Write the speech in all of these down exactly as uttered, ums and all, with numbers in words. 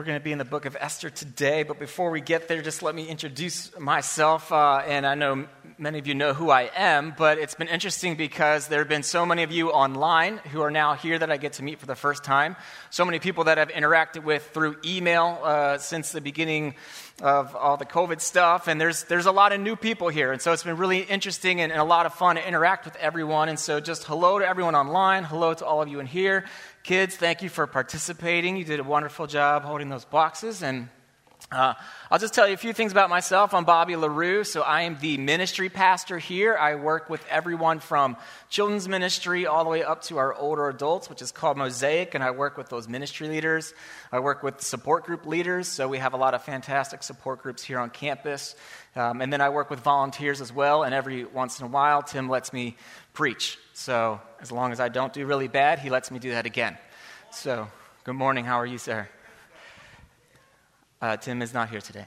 We're going to be in the book of Esther today, but before we get there, just let me introduce myself, uh, and I know many of you know who I am, but it's been interesting because there have been so many of you online who are now here that I get to meet for the first time, so many people that I've interacted with through email uh, since the beginning of all the COVID stuff, and there's there's a lot of new people here, and so it's been really interesting and, and a lot of fun to interact with everyone, and so just hello to everyone online, hello to all of you in here. Kids, thank you for participating. You did a wonderful job holding those boxes. And uh, I'll just tell you a few things about myself. I'm Bobby LaRue, so I am the ministry pastor here. I work with everyone from children's ministry all the way up to our older adults, which is called Mosaic, and I work with those ministry leaders. I work with support group leaders, so we have a lot of fantastic support groups here on campus. Um, and then I work with volunteers as well, and every once in a while, Tim lets me preach. So as long as I don't do really bad, he lets me do that again. So good morning. How are you, sir? Uh, Tim is not here today.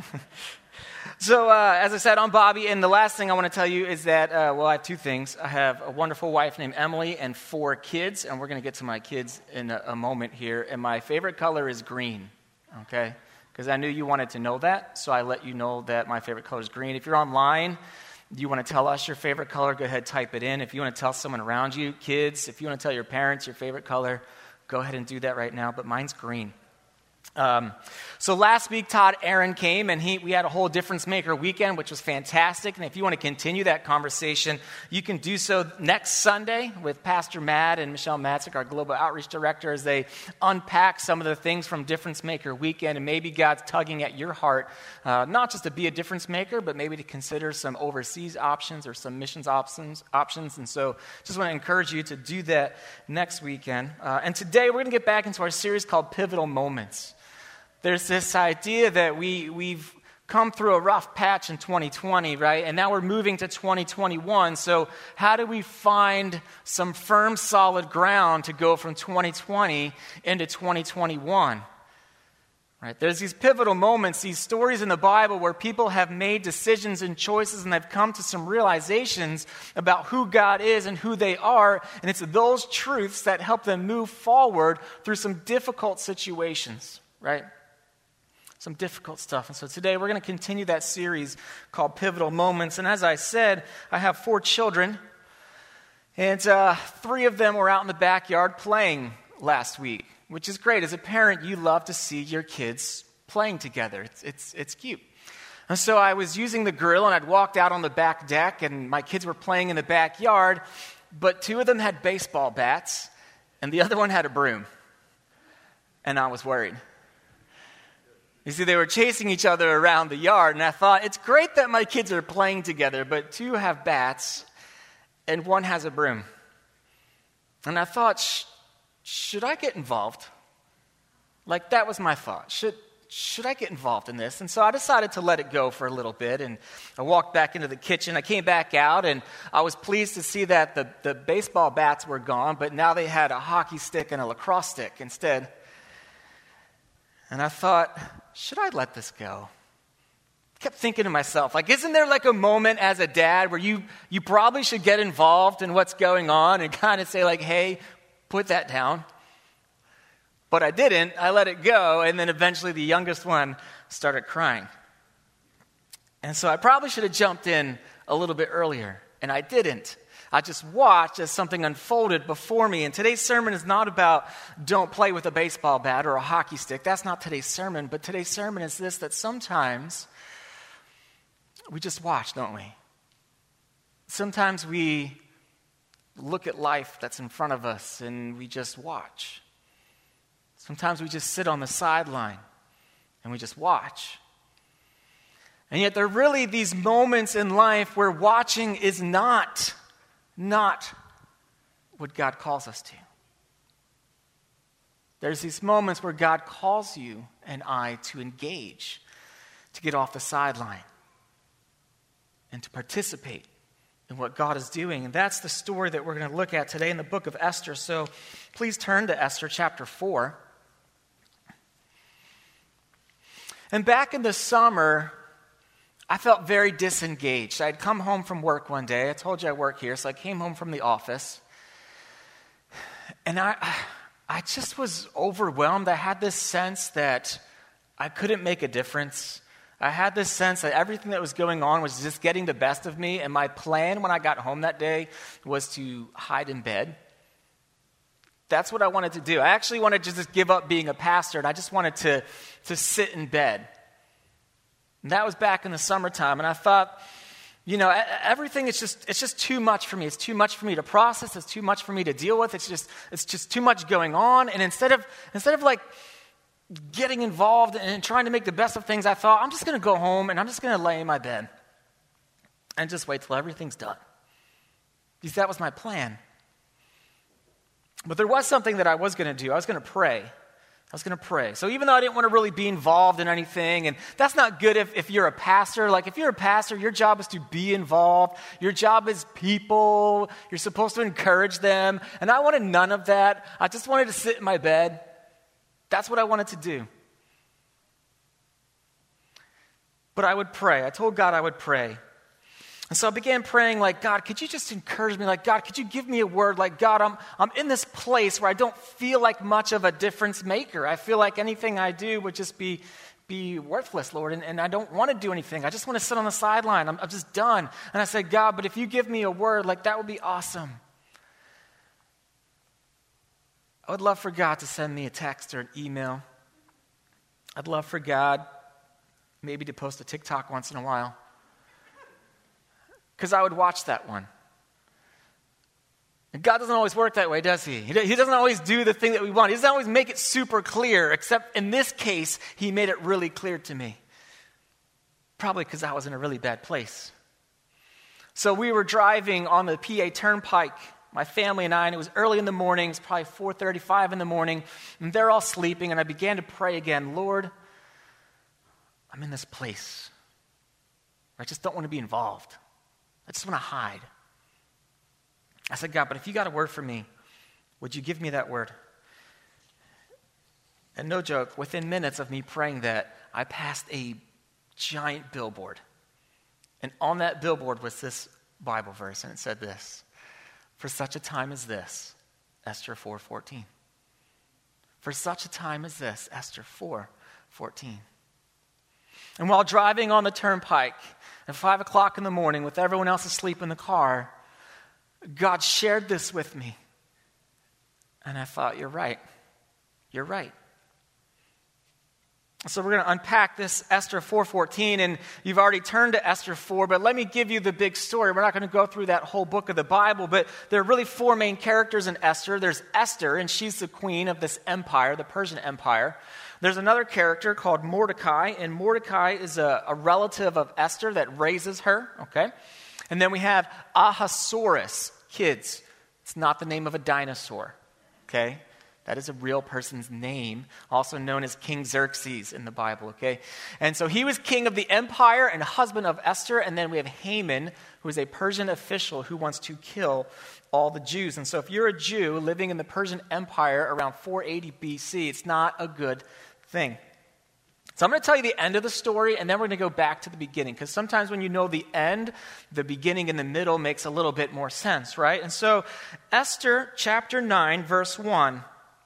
so uh, as I said, I'm Bobby, and the last thing I want to tell you is that, uh, well, I have two things. I have a wonderful wife named Emily and four kids, and we're going to get to my kids in a, a moment here. And my favorite color is green, okay? Because I knew you wanted to know that, so I let you know that my favorite color is green. If you're online, do you want to tell us your favorite color? Go ahead, type it in. If you want to tell someone around you, kids, if you want to tell your parents your favorite color, go ahead and do that right now, but mine's green. Um, so last week, Todd Aaron came, and he we had a whole Difference Maker weekend, which was fantastic. And if you want to continue that conversation, you can do so next Sunday with Pastor Matt and Michelle Matzik, our Global Outreach Director, as they unpack some of the things from Difference Maker weekend. And maybe God's tugging at your heart, uh, not just to be a difference maker, but maybe to consider some overseas options or some missions options. options. And so just want to encourage you to do that next weekend. Uh, and today, we're going to get back into our series called Pivotal Moments. There's this idea that we, we've come through a rough patch in twenty twenty, right? And now we're moving to twenty twenty-one. So how do we find some firm, solid ground to go from twenty twenty into twenty twenty-one? Right? There's these pivotal moments, these stories in the Bible where people have made decisions and choices and they've come to some realizations about who God is and who they are. And it's those truths that help them move forward through some difficult situations, right? Some difficult stuff. And so today we're going to continue that series called Pivotal Moments. And as I said, I have four children. And uh, three of them were out in the backyard playing last week, which is great. As a parent, you love to see your kids playing together. It's, it's, it's cute. And so I was using the grill, and I'd walked out on the back deck, and my kids were playing in the backyard, but two of them had baseball bats, and the other one had a broom. And I was worried. You see, they were chasing each other around the yard, and I thought, it's great that my kids are playing together, but two have bats, and one has a broom. And I thought, Sh- should I get involved? Like, that was my thought. Should, should I get involved in this? And so I decided to let it go for a little bit, and I walked back into the kitchen. I came back out, and I was pleased to see that the, the baseball bats were gone, but now they had a hockey stick and a lacrosse stick instead. And I thought, should I let this go? I kept thinking to myself, like, isn't there like a moment as a dad where you, you probably should get involved in what's going on and kind of say like, hey, put that down? But I didn't. I let it go, and then eventually the youngest one started crying. And so I probably should have jumped in a little bit earlier, and I didn't. I just watched as something unfolded before me. And today's sermon is not about don't play with a baseball bat or a hockey stick. That's not today's sermon. But today's sermon is this, that sometimes we just watch, don't we? Sometimes we look at life that's in front of us and we just watch. Sometimes we just sit on the sideline and we just watch. And yet there are really these moments in life where watching is not Not what God calls us to. There's these moments where God calls you and I to engage, to get off the sideline, and to participate in what God is doing. And that's the story that we're going to look at today in the book of Esther. So please turn to Esther chapter four. And back in the summer, I felt very disengaged. I'd come home from work one day. I told you I work here, so I came home from the office. And I I just was overwhelmed. I had this sense that I couldn't make a difference. I had this sense that everything that was going on was just getting the best of me, and my plan when I got home that day was to hide in bed. That's what I wanted to do. I actually wanted to just give up being a pastor, and I just wanted to, to sit in bed. And that was back in the summertime, and I thought, you know, everything is just, it's just too much for me. It's too much for me to process. It's too much for me to deal with. It's just, it's just too much going on. And instead of, instead of like getting involved and trying to make the best of things, I thought, I'm just going to go home and I'm just going to lay in my bed and just wait till everything's done. Because that was my plan. But there was something that I was going to do. I was going to pray. I was going to pray. So even though I didn't want to really be involved in anything, and that's not good if, if you're a pastor. Like if you're a pastor, your job is to be involved. Your job is people. You're supposed to encourage them. And I wanted none of that. I just wanted to sit in my bed. That's what I wanted to do. But I would pray. I told God I would pray. And so I began praying like, God, could you just encourage me? Like, God, could you give me a word? Like, God, I'm I'm in this place where I don't feel like much of a difference maker. I feel like anything I do would just be, be worthless, Lord, and, and I don't want to do anything. I just want to sit on the sideline. I'm, I'm just done. And I said, God, but if you give me a word, like, that would be awesome. I would love for God to send me a text or an email. I'd love for God maybe to post a TikTok once in a while. Because I would watch that one. And God doesn't always work that way, does he? He doesn't always do the thing that we want. He doesn't always make it super clear, except in this case, he made it really clear to me. Probably because I was in a really bad place. So we were driving on the P A Turnpike, my family and I, and it was early in the morning. It's probably four thirty-five in the morning, and they're all sleeping, and I began to pray again. Lord, I'm in this place where I just don't want to be involved. I just want to hide. I said, God, but if you got a word for me, would you give me that word? And no joke, within minutes of me praying that, I passed a giant billboard. And on that billboard was this Bible verse, and it said this: for such a time as this, Esther four fourteen. For such a time as this, Esther four fourteen. And while driving on the turnpike at five o'clock in the morning with everyone else asleep in the car, God shared this with me. And I thought, you're right. You're right. So we're going to unpack this Esther four fourteen, and you've already turned to Esther four, but let me give you the big story. We're not going to go through that whole book of the Bible, but there are really four main characters in Esther. There's Esther, and she's the queen of this empire, the Persian Empire. There's another character called Mordecai, and Mordecai is a, a relative of Esther that raises her, okay? And then we have Ahasuerus, kids. It's not the name of a dinosaur, okay? That is a real person's name, also known as King Xerxes in the Bible, okay? And so he was king of the empire and husband of Esther, and then we have Haman, who is a Persian official who wants to kill all the Jews. And so if you're a Jew living in the Persian Empire around four eighty B C, it's not a good thing. So I'm going to tell you the end of the story, and then we're going to go back to the beginning, because sometimes when you know the end, the beginning and the middle makes a little bit more sense, right? And so Esther chapter nine, verse one,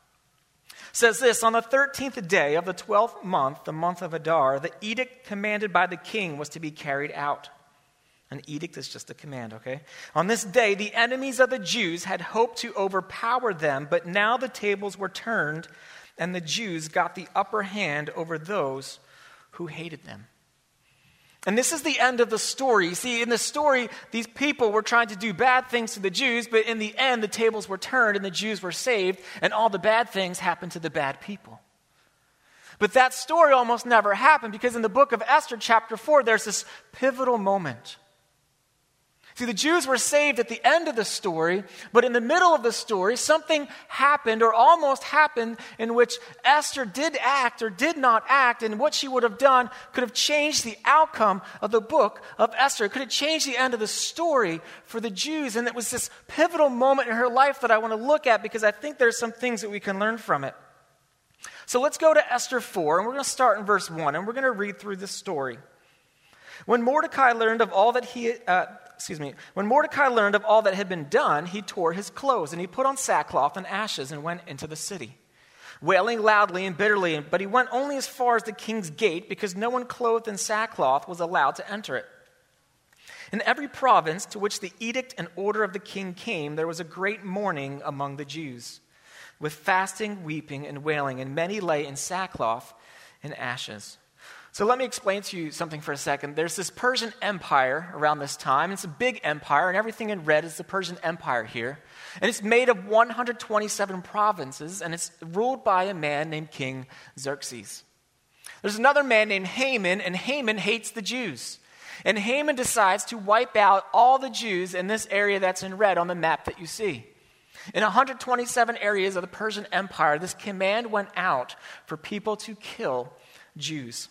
says this: on the thirteenth day of the twelfth month, the month of Adar, the edict commanded by the king was to be carried out. An edict is just a command, okay? On this day, the enemies of the Jews had hoped to overpower them, but now the tables were turned, and the Jews got the upper hand over those who hated them. And this is the end of the story. You see, in the story, these people were trying to do bad things to the Jews, but in the end, the tables were turned and the Jews were saved, and all the bad things happened to the bad people. But that story almost never happened, because in the book of Esther, chapter four, there's this pivotal moment. See, the Jews were saved at the end of the story, but in the middle of the story, something happened or almost happened in which Esther did act or did not act, and what she would have done could have changed the outcome of the book of Esther. It could have changed the end of the story for the Jews, and it was this pivotal moment in her life that I want to look at, because I think there's some things that we can learn from it. So let's go to Esther four, and we're going to start in verse one, and we're going to read through this story. When Mordecai learned of all that he uh, excuse me, when Mordecai learned of all that had been done, he tore his clothes, and he put on sackcloth and ashes and went into the city, wailing loudly and bitterly. But he went only as far as the king's gate, because no one clothed in sackcloth was allowed to enter it. In every province to which the edict and order of the king came, there was a great mourning among the Jews, with fasting, weeping, and wailing, and many lay in sackcloth and ashes. So let me explain to you something for a second. There's this Persian Empire around this time. It's a big empire, and everything in red is the Persian Empire here. And it's made of one hundred twenty-seven provinces, and it's ruled by a man named King Xerxes. There's another man named Haman, and Haman hates the Jews. And Haman decides to wipe out all the Jews in this area that's in red on the map that you see. In one hundred twenty-seven areas of the Persian Empire, this command went out for people to kill Jews.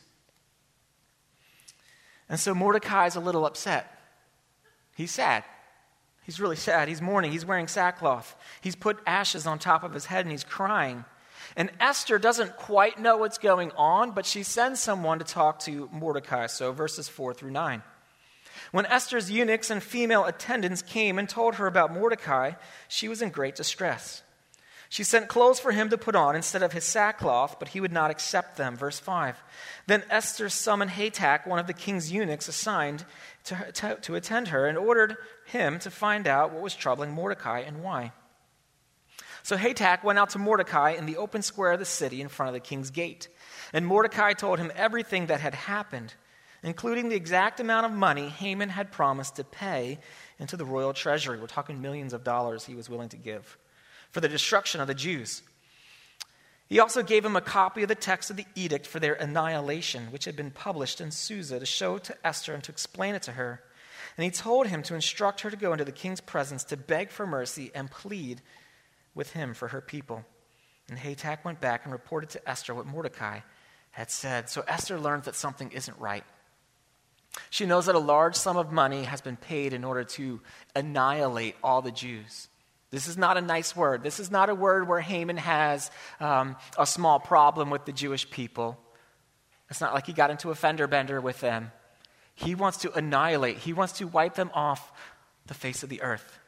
And so Mordecai is a little upset. He's sad. He's really sad. He's mourning. He's wearing sackcloth. He's put ashes on top of his head and he's crying. And Esther doesn't quite know what's going on, but she sends someone to talk to Mordecai. So verses four through nine. When Esther's eunuchs and female attendants came and told her about Mordecai, she was in great distress. She sent clothes for him to put on instead of his sackcloth, but he would not accept them. Verse five. Then Esther summoned Hatak, one of the king's eunuchs assigned to, her, to, to attend her, and ordered him to find out what was troubling Mordecai and why. So Hatak went out to Mordecai in the open square of the city in front of the king's gate. And Mordecai told him everything that had happened, including the exact amount of money Haman had promised to pay into the royal treasury. We're talking millions of dollars he was willing to give for the destruction of the Jews. He also gave him a copy of the text of the edict for their annihilation, which had been published in Susa, to show to Esther and to explain it to her. And he told him to instruct her to go into the king's presence to beg for mercy and plead with him for her people. And Hatak went back and reported to Esther what Mordecai had said. So Esther learns that something isn't right. She knows that a large sum of money has been paid in order to annihilate all the Jews. This is not a nice word. This is not a word where Haman has um, a small problem with the Jewish people. It's not like he got into a fender bender with them. He wants to annihilate. He wants to wipe them off the face of the earth.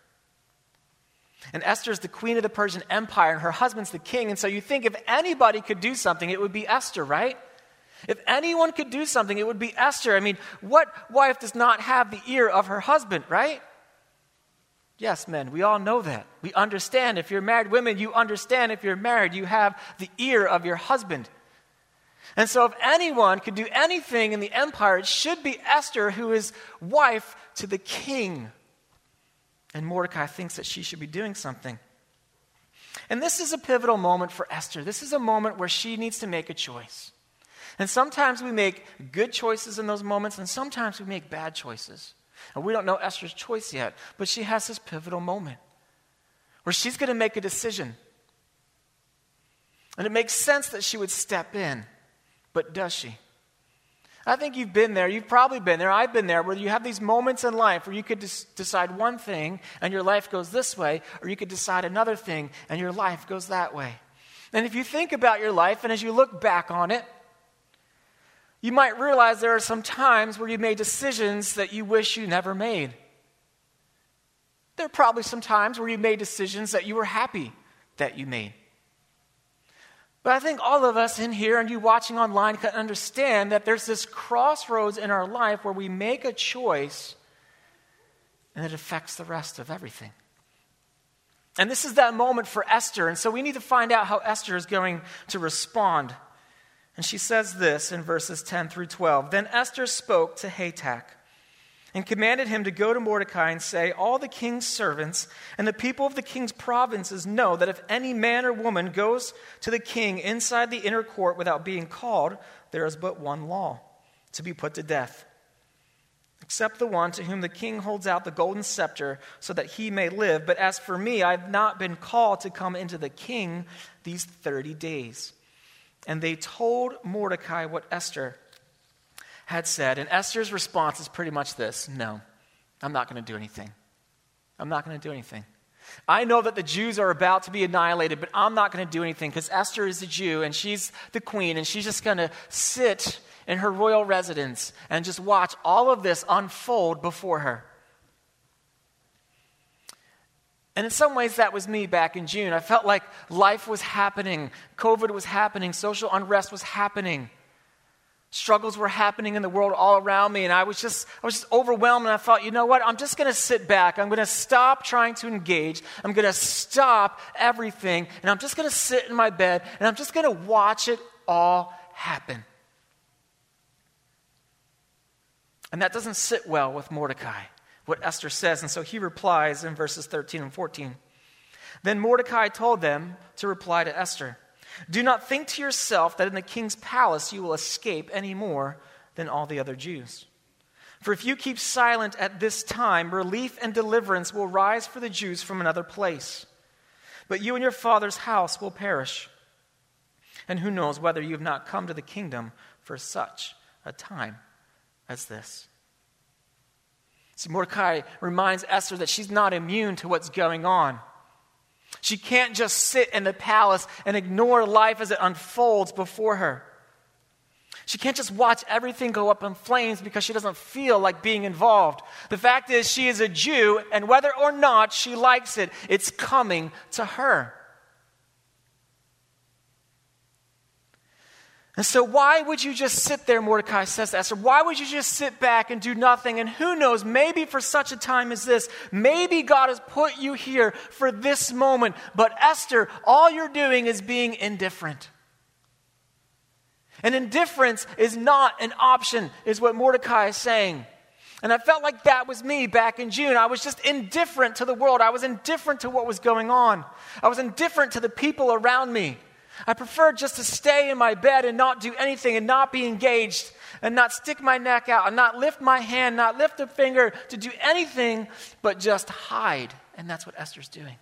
And Esther is the queen of the Persian Empire, and her husband's the king. And so you think if anybody could do something, it would be Esther, right? If anyone could do something, it would be Esther. I mean, what wife does not have the ear of her husband, right? Yes, men, we all know that. We understand. If you're married women, you understand. If you're married, you have the ear of your husband. And so if anyone could do anything in the empire, it should be Esther, who is wife to the king. And Mordecai thinks that she should be doing something. And this is a pivotal moment for Esther. This is a moment where she needs to make a choice. And sometimes we make good choices in those moments, and sometimes we make bad choices. And we don't know Esther's choice yet, but she has this pivotal moment where she's going to make a decision. And it makes sense that she would step in, but does she? I think you've been there. You've probably been there. I've been there, where you have these moments in life where you could des- decide one thing and your life goes this way, or you could decide another thing and your life goes that way. And if you think about your life and as you look back on it, you might realize there are some times where you made decisions that you wish you never made. There are probably some times where you made decisions that you were happy that you made. But I think all of us in here and you watching online can understand that there's this crossroads in our life where we make a choice and it affects the rest of everything. And this is that moment for Esther. And so we need to find out how Esther is going to respond. And she says this in verses ten through twelve. Then Esther spoke to Hatak and commanded him to go to Mordecai and say, all the king's servants and the people of the king's provinces know that if any man or woman goes to the king inside the inner court without being called, there is but one law, to be put to death, except the one to whom the king holds out the golden scepter so that he may live. But as for me, I have not been called to come into the king these thirty days. And they told Mordecai what Esther had said. And Esther's response is pretty much this: no, I'm not going to do anything. I'm not going to do anything. I know that the Jews are about to be annihilated, but I'm not going to do anything because Esther is a Jew and she's the queen and she's just going to sit in her royal residence and just watch all of this unfold before her. And in some ways, that was me back in June. I felt like life was happening. COVID was happening. Social unrest was happening. Struggles were happening in the world all around me. And I was just, I was just overwhelmed. And I thought, you know what? I'm just going to sit back. I'm going to stop trying to engage. I'm going to stop everything. And I'm just going to sit in my bed. And I'm just going to watch it all happen. And that doesn't sit well with Mordecai, what Esther says. And so he replies in verses thirteen and fourteen. Then Mordecai told them to reply to Esther, "Do not think to yourself that in the king's palace you will escape any more than all the other Jews. For if you keep silent at this time, relief and deliverance will rise for the Jews from another place. But you and your father's house will perish. And who knows whether you have not come to the kingdom for such a time as this." See, Mordecai reminds Esther that she's not immune to what's going on. She can't just sit in the palace and ignore life as it unfolds before her. She can't just watch everything go up in flames because she doesn't feel like being involved. The fact is, she is a Jew, and whether or not she likes it, it's coming to her. And so why would you just sit there, Mordecai says to Esther, why would you just sit back and do nothing? And who knows, maybe for such a time as this, maybe God has put you here for this moment. But Esther, all you're doing is being indifferent. And indifference is not an option, is what Mordecai is saying. And I felt like that was me back in June. I was just indifferent to the world. I was indifferent to what was going on. I was indifferent to the people around me. I preferred just to stay in my bed and not do anything and not be engaged and not stick my neck out and not lift my hand, not lift a finger to do anything but just hide. And that's what Esther's doing.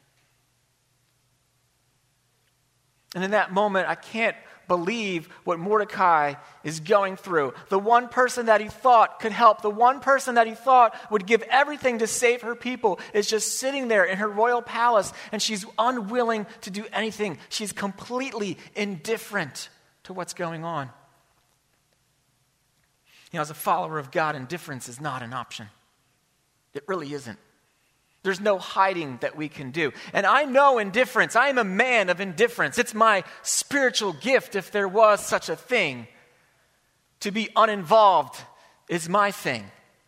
And in that moment, I can't believe what Mordecai is going through. The one person that he thought could help, the one person that he thought would give everything to save her people is just sitting there in her royal palace, and she's unwilling to do anything. She's completely indifferent to what's going on. You know, as a follower of God, indifference is not an option. It really isn't. There's no hiding that we can do. And I know indifference. I am a man of indifference. It's my spiritual gift, if there was such a thing. To be uninvolved is my thing.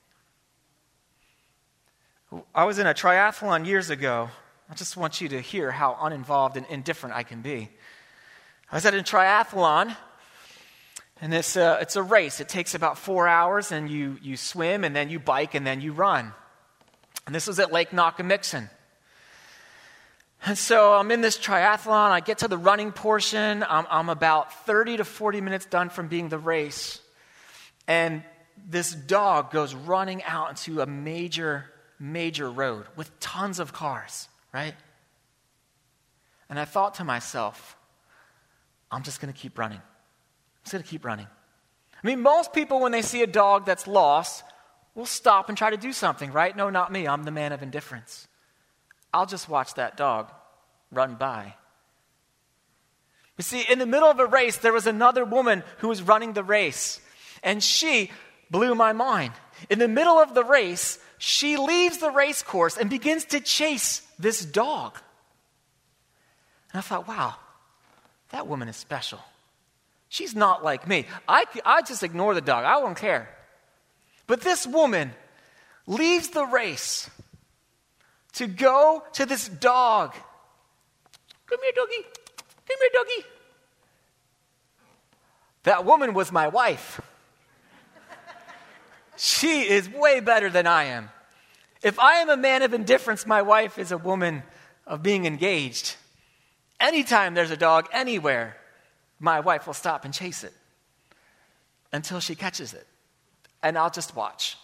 I was in a triathlon years ago. I just want you to hear how uninvolved and indifferent I can be. I was at a triathlon, and it's a, it's a race. It takes about four hours, and you, you swim, and then you bike, and then you run. And this was at Lake Nakamixon. And so I'm in this triathlon. I get to the running portion. I'm, I'm about thirty to forty minutes done from being the race. And this dog goes running out into a major, major road with tons of cars, right? And I thought to myself, I'm just going to keep running. I'm just going to keep running. I mean, most people, when they see a dog that's lost, we'll stop and try to do something, right? No, not me. I'm the man of indifference. I'll just watch that dog run by. You see, in the middle of a race, there was another woman who was running the race, and she blew my mind. In the middle of the race, she leaves the race course and begins to chase this dog. And I thought, wow, that woman is special. She's not like me. I, I just ignore the dog. I won't care. But this woman leaves the race to go to this dog. Come here, doggy. Come here, doggy. That woman was my wife. She is way better than I am. If I am a man of indifference, my wife is a woman of being engaged. Anytime there's a dog anywhere, my wife will stop and chase it until she catches it. And I'll just watch.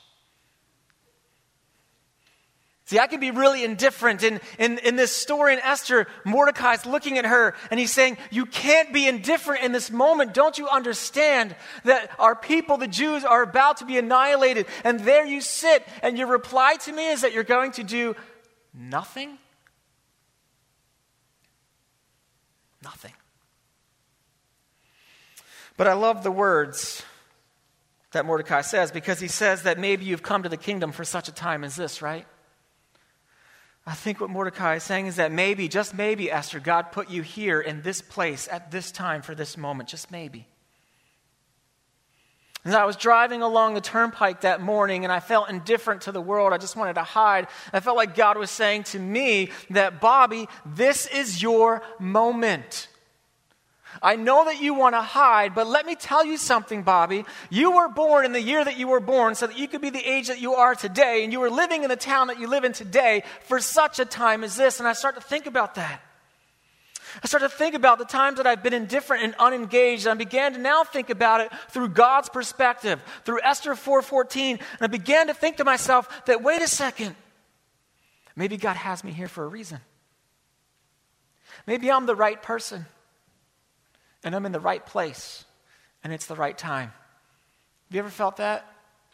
See, I can be really indifferent. In, in, in this story in Esther, Mordecai's looking at her and he's saying, you can't be indifferent in this moment. Don't you understand that our people, the Jews, are about to be annihilated? And there you sit, and your reply to me is that you're going to do nothing? Nothing. But I love the words that Mordecai says, because he says that maybe you've come to the kingdom for such a time as this, right? I think what Mordecai is saying is that maybe, just maybe, Esther, God put you here in this place at this time for this moment. Just maybe. As I was driving along the turnpike that morning and I felt indifferent to the world, I just wanted to hide. I felt like God was saying to me that, Bobby, this is your moment. I know that you want to hide, but let me tell you something, Bobby. You were born in the year that you were born so that you could be the age that you are today, and you were living in the town that you live in today for such a time as this. And I start to think about that. I started to think about the times that I've been indifferent and unengaged, and I began to now think about it through God's perspective, through Esther four fourteen, and I began to think to myself that, wait a second, maybe God has me here for a reason. Maybe I'm the right person, and I'm in the right place, and it's the right time. Have you ever felt that?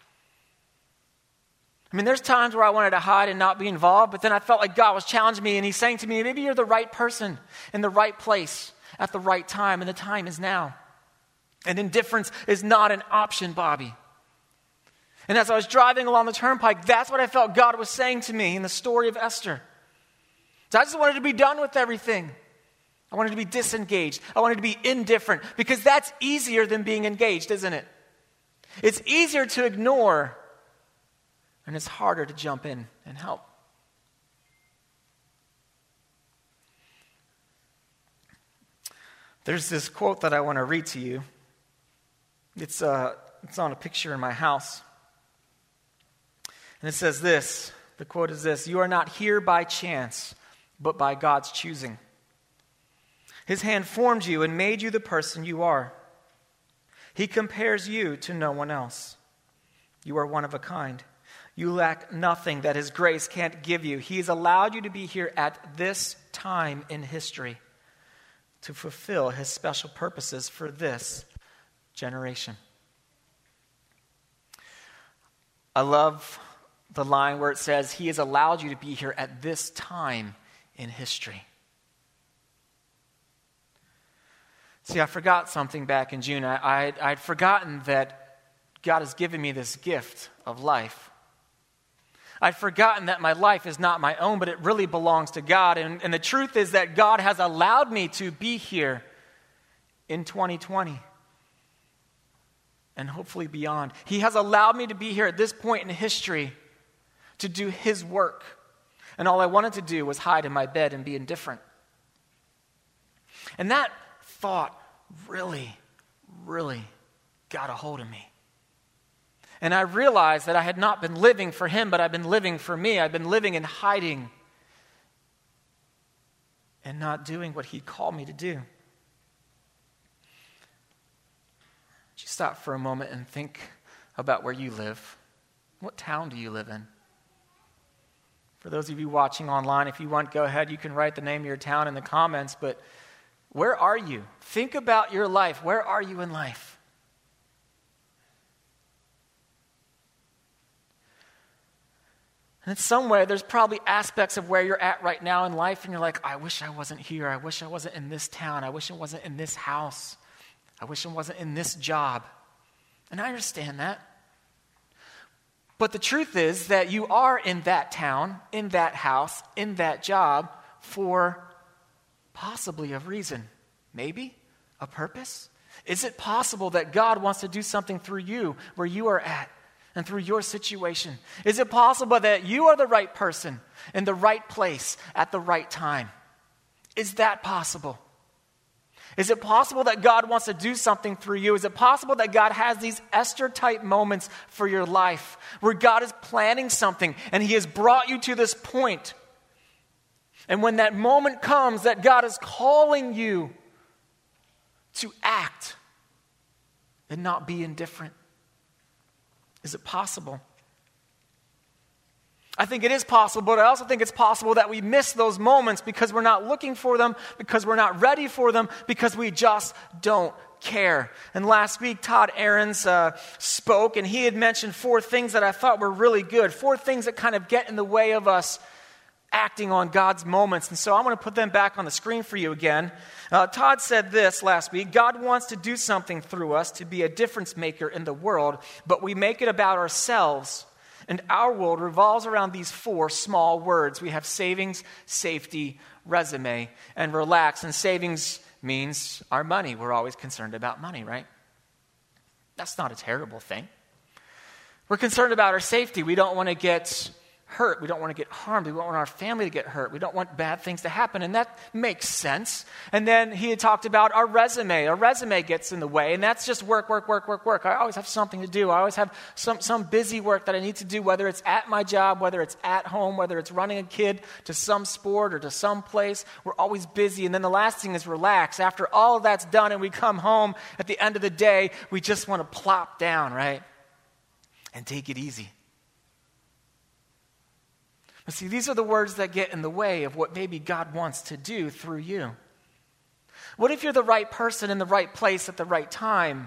I mean, there's times where I wanted to hide and not be involved, but then I felt like God was challenging me, and he's saying to me, maybe you're the right person in the right place at the right time, and the time is now. And indifference is not an option, Bobby. And as I was driving along the turnpike, that's what I felt God was saying to me in the story of Esther. So I just wanted to be done with everything. I wanted to be disengaged. I wanted to be indifferent, because that's easier than being engaged, isn't it? It's easier to ignore, and it's harder to jump in and help. There's this quote that I want to read to you. It's, uh, it's on a picture in my house. And it says this, the quote is this: "You are not here by chance, but by God's choosing. His hand formed you and made you the person you are. He compares you to no one else. You are one of a kind. You lack nothing that his grace can't give you. He has allowed you to be here at this time in history to fulfill his special purposes for this generation." I love the line where it says, he has allowed you to be here at this time in history. See, I forgot something back in June. I, I, I'd forgotten that God has given me this gift of life. I'd forgotten that my life is not my own, but it really belongs to God. And, and the truth is that God has allowed me to be here in twenty twenty and hopefully beyond. He has allowed me to be here at this point in history to do his work. And all I wanted to do was hide in my bed and be indifferent. And that thought really, really got a hold of me. And I realized that I had not been living for him, but I've been living for me. I've been living in hiding and not doing what he called me to do. Just stop for a moment and think about where you live. What town do you live in? For those of you watching online, if you want, go ahead. You can write the name of your town in the comments, but where are you? Think about your life. Where are you in life? And in some way, there's probably aspects of where you're at right now in life, and you're like, I wish I wasn't here. I wish I wasn't in this town. I wish I wasn't in this house. I wish I wasn't in this job. And I understand that. But the truth is that you are in that town, in that house, in that job for possibly a reason. Maybe a purpose. Is it possible that God wants to do something through you where you are at and through your situation? Is it possible that you are the right person in the right place at the right time? Is that possible? Is it possible that God wants to do something through you? Is it possible that God has these Esther-type moments for your life where God is planning something and he has brought you to this point? And when that moment comes that God is calling you to act and not be indifferent, is it possible? I think it is possible, but I also think it's possible that we miss those moments because we're not looking for them, because we're not ready for them, because we just don't care. And last week, Todd Ahrens uh, spoke, and he had mentioned four things that I thought were really good, four things that kind of get in the way of us acting on God's moments. And so I'm going to put them back on the screen for you again. Uh, Todd said this last week: God wants to do something through us to be a difference maker in the world, but we make it about ourselves And our world revolves around these four small words. We have savings, safety, resume, and relax. And savings means our money. We're always concerned about money, right? That's not a terrible thing. We're concerned about our safety. We don't want to get hurt. We don't want to get harmed. We don't want our family to get hurt. We don't want bad things to happen. And that makes sense. And then he had talked about our resume. Our resume gets in the way. And that's just work, work, work, work, work. I always have something to do. I always have some, some busy work that I need to do, whether it's at my job, whether it's at home, whether it's running a kid to some sport or to some place. We're always busy. And then the last thing is relax. After all of that's done and we come home at the end of the day, we just want to plop down, right? And take it easy. But see, these are the words that get in the way of what maybe God wants to do through you. What if you're the right person in the right place at the right time,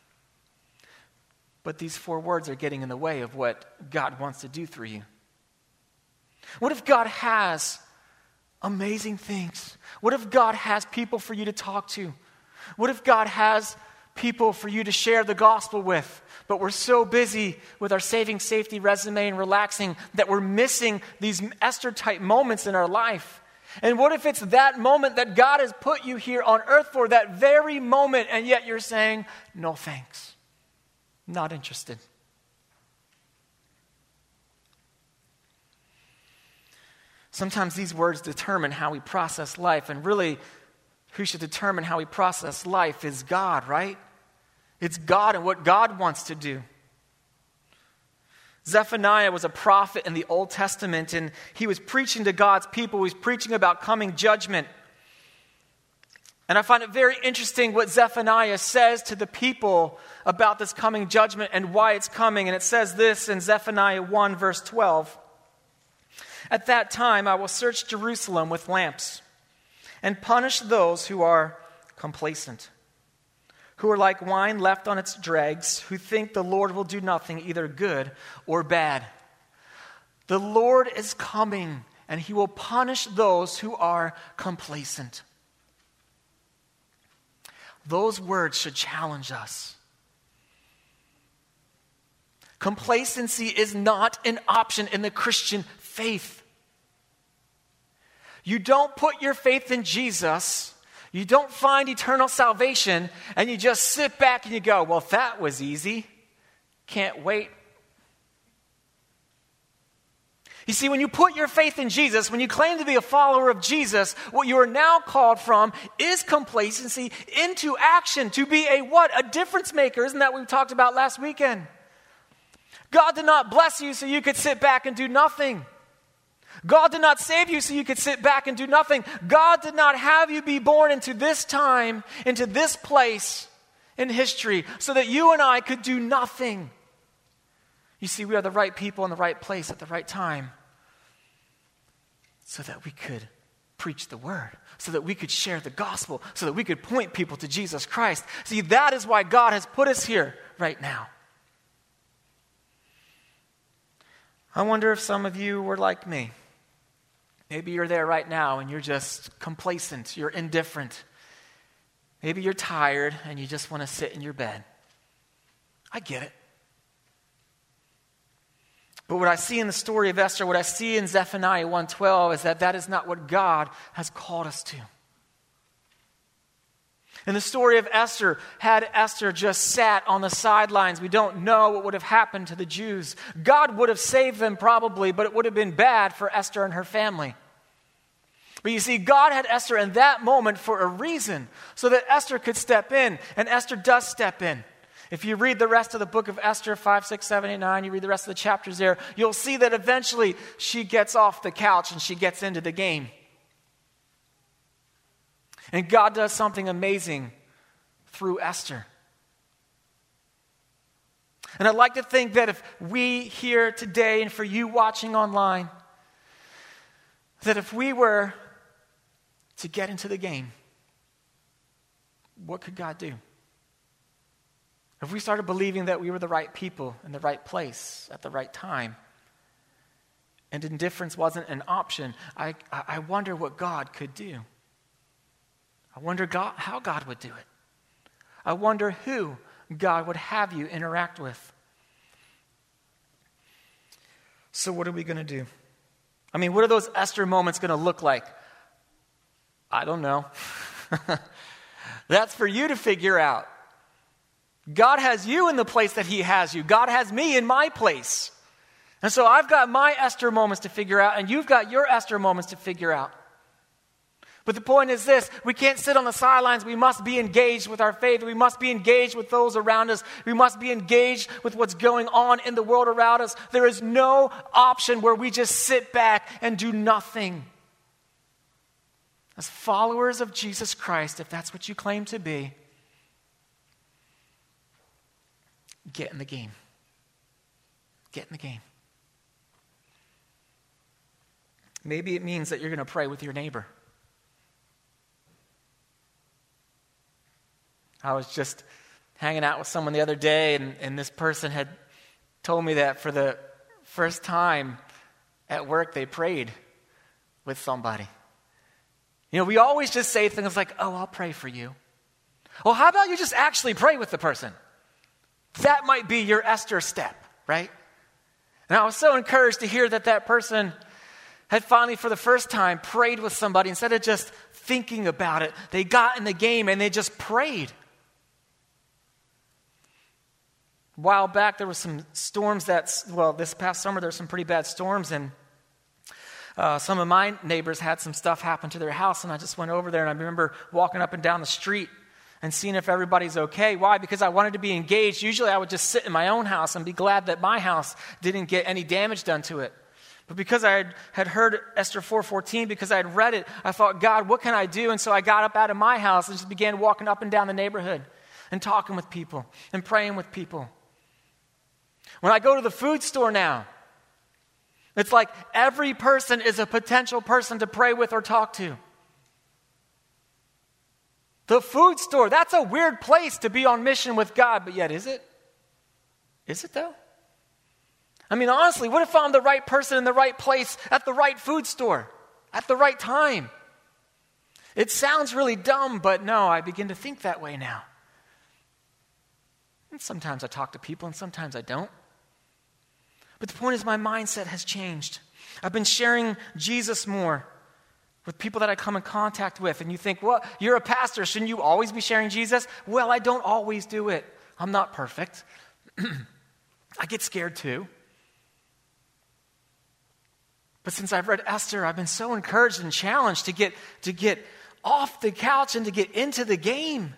but these four words are getting in the way of what God wants to do through you? What if God has amazing things? What if God has people for you to talk to? What if God has people for you to share the gospel with, but we're so busy with our saving, safety, resume, and relaxing that we're missing these Esther-type moments in our life? And what if it's that moment that God has put you here on earth for, that very moment, and yet you're saying, no thanks, not interested? Sometimes these words determine how we process life, and really, who should determine how we process life is God, right? It's God and what God wants to do. Zephaniah was a prophet in the Old Testament, and he was preaching to God's people. He was preaching about coming judgment. And I find it very interesting what Zephaniah says to the people about this coming judgment and why it's coming. And it says this in Zephaniah one, verse twelve. At that time I will search Jerusalem with lamps and punish those who are complacent, who are like wine left on its dregs, who think the Lord will do nothing, either good or bad. The Lord is coming, and he will punish those who are complacent. Those words should challenge us. Complacency is not an option in the Christian faith. You don't put your faith in Jesus, you don't find eternal salvation, and you just sit back and you go, well, that was easy. Can't wait. You see, when you put your faith in Jesus, when you claim to be a follower of Jesus, what you are now called from is complacency into action, to be a what? A difference maker. Isn't that what we talked about last weekend? God did not bless you so you could sit back and do nothing. God did not save you so you could sit back and do nothing. God did not have you be born into this time, into this place in history, so that you and I could do nothing. You see, we are the right people in the right place at the right time, so that we could preach the word, so that we could share the gospel, so that we could point people to Jesus Christ. See, that is why God has put us here right now. I wonder if some of you were like me. Maybe you're there right now and you're just complacent, you're indifferent. Maybe you're tired and you just want to sit in your bed. I get it. But what I see in the story of Esther, what I see in Zephaniah one twelve is that that is not what God has called us to. In the story of Esther, had Esther just sat on the sidelines, we don't know what would have happened to the Jews. God would have saved them probably, but it would have been bad for Esther and her family. But you see, God had Esther in that moment for a reason, so that Esther could step in, and Esther does step in. If you read the rest of the book of Esther, five, six, seven, eight, nine, you read the rest of the chapters there, you'll see that eventually she gets off the couch and she gets into the game. And God does something amazing through Esther. And I'd like to think that if we here today, and for you watching online, that if we were to get into the game, what could God do? If we started believing that we were the right people in the right place at the right time, and indifference wasn't an option, I, I wonder what God could do. I wonder God, how God would do it. I wonder who God would have you interact with. So what are we going to do? I mean, what are those Esther moments going to look like? I don't know. That's for you to figure out. God has you in the place that he has you. God has me in my place. And so I've got my Esther moments to figure out, and you've got your Esther moments to figure out. But the point is this: we can't sit on the sidelines. We must be engaged with our faith. We must be engaged with those around us. We must be engaged with what's going on in the world around us. There is no option where we just sit back and do nothing. As followers of Jesus Christ, if that's what you claim to be, get in the game. Get in the game. Maybe it means that you're going to pray with your neighbor. I was just hanging out with someone the other day, and, and this person had told me that for the first time at work, they prayed with somebody. You know, we always just say things like, oh, I'll pray for you. Well, how about you just actually pray with the person? That might be your Esther step, right? And I was so encouraged to hear that that person had finally, for the first time, prayed with somebody. Instead of just thinking about it, they got in the game and they just prayed. A while back, there were some storms that, well, this past summer, there were some pretty bad storms, and uh, some of my neighbors had some stuff happen to their house, and I just went over there, and I remember walking up and down the street and seeing if everybody's okay. Why? Because I wanted to be engaged. Usually I would just sit in my own house and be glad that my house didn't get any damage done to it. But because I had, had heard Esther four fourteen, because I had read it, I thought, God, what can I do? And so I got up out of my house and just began walking up and down the neighborhood and talking with people and praying with people. When I go to the food store now, it's like every person is a potential person to pray with or talk to. The food store, that's a weird place to be on mission with God, but yet is it? Is it though? I mean, honestly, what if I'm the right person in the right place at the right food store at the right time? It sounds really dumb, but no, I begin to think that way now. And sometimes I talk to people and sometimes I don't. But the point is, my mindset has changed. I've been sharing Jesus more with people that I come in contact with. And you think, well, you're a pastor. Shouldn't you always be sharing Jesus? Well, I don't always do it. I'm not perfect. I get scared too. But since I've read Esther, I've been so encouraged and challenged to get, to get off the couch and to get into the game.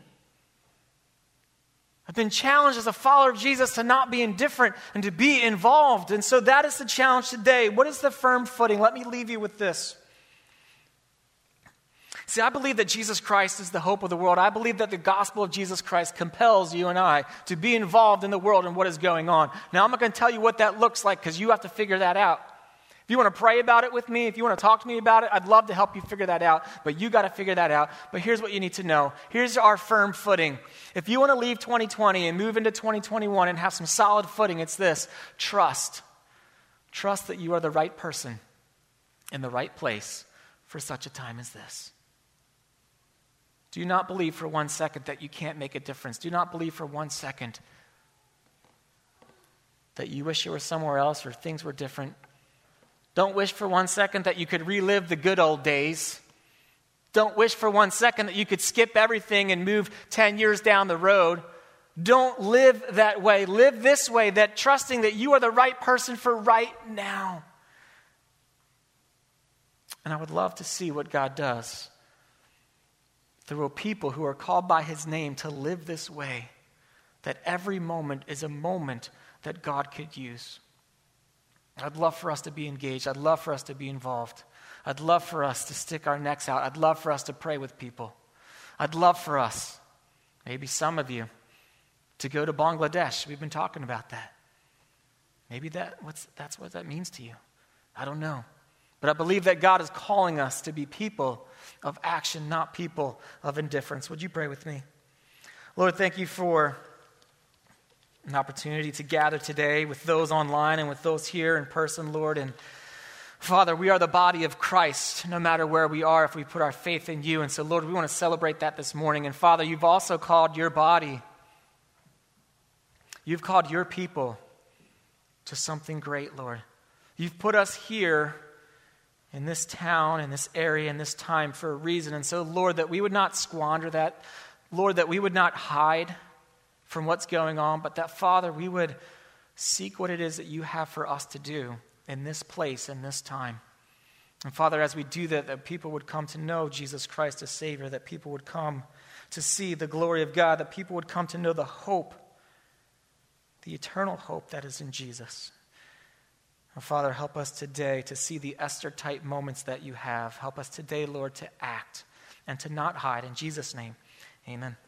I've been challenged as a follower of Jesus to not be indifferent and to be involved. And so that is the challenge today. What is the firm footing? Let me leave you with this. See, I believe that Jesus Christ is the hope of the world. I believe that the gospel of Jesus Christ compels you and I to be involved in the world and what is going on. Now, I'm not going to tell you what that looks like because you have to figure that out. If you want to pray about it with me, if you want to talk to me about it, I'd love to help you figure that out, but you got to figure that out. But here's what you need to know. Here's our firm footing. If you want to leave twenty twenty and move into twenty twenty-one and have some solid footing, it's this: trust. Trust that you are the right person in the right place for such a time as this. Do not believe for one second that you can't make a difference. Do not believe for one second that you wish you were somewhere else or things were different. Don't wish for one second that you could relive the good old days. Don't wish for one second that you could skip everything and move ten years down the road. Don't live that way. Live this way, that trusting that you are the right person for right now. And I would love to see what God does through a people who are called by his name to live this way, that every moment is a moment that God could use. I'd love for us to be engaged. I'd love for us to be involved. I'd love for us to stick our necks out. I'd love for us to pray with people. I'd love for us, maybe some of you, to go to Bangladesh. We've been talking about that. Maybe that what's, that's what that means to you. I don't know. But I believe that God is calling us to be people of action, not people of indifference. Would you pray with me? Lord, thank you for an opportunity to gather today with those online and with those here in person, Lord. And Father, we are the body of Christ, no matter where we are, if we put our faith in you. And so, Lord, we want to celebrate that this morning. And Father, you've also called your body, you've called your people to something great, Lord. You've put us here in this town, in this area, in this time for a reason. And so, Lord, that we would not squander that. Lord, that we would not hide from what's going on, but that, Father, we would seek what it is that you have for us to do in this place, in this time. And Father, as we do that, that people would come to know Jesus Christ as Savior, that people would come to see the glory of God, that people would come to know the hope, the eternal hope that is in Jesus. And Father, help us today to see the Esther-type moments that you have. Help us today, Lord, to act and to not hide. In Jesus' name, amen.